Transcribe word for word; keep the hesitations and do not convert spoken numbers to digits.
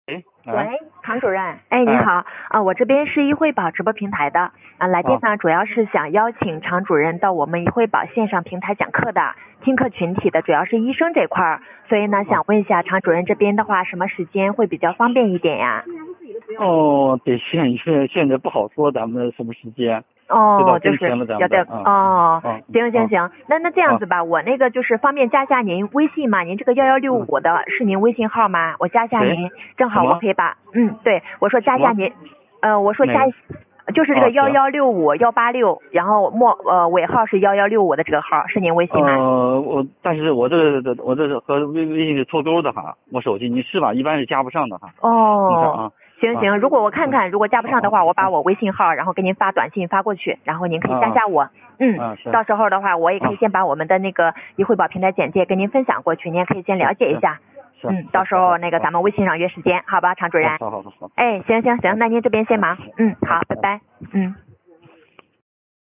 喂， 喂，常主任，哎，你好，啊，我这边是易惠宝直播平台的，啊，来电呢主要是想邀请常主任到我们易惠宝线上平台讲课的，听课群体的主要是医生这块儿，所以呢想问一下常主任这边的话，什么时间会比较方便一点呀？ 哦，得现现现在不好说咱们什么时间。 哦，就是要在哦， 哦，行行行，那那这样子吧，我那个就是方便加下您微信嘛？您这个幺幺六五的是您微信号吗？我加下您，正好我可以把，嗯，对，我说加下您，呃，我说加，就是这个幺幺六五幺八六，然后末呃尾号是幺幺六五的这个号是您微信吗？ 呃，我但是我这我这是和微微信是脱钩的哈，我手机你是吧？一般是加不上的哈。 哦。行行，如果我看看，如果加不上的话，我把我微信号，然后给您发短信发过去，然后您可以加下我。嗯，到时候的话，我也可以先把我们的那个易惠宝平台简介跟您分享过去，您也可以先了解一下。嗯，到时候那个咱们微信上约时间，好吧，常主任。 好好好好。 哎，行行行，那您这边先忙。嗯，好，拜拜。嗯。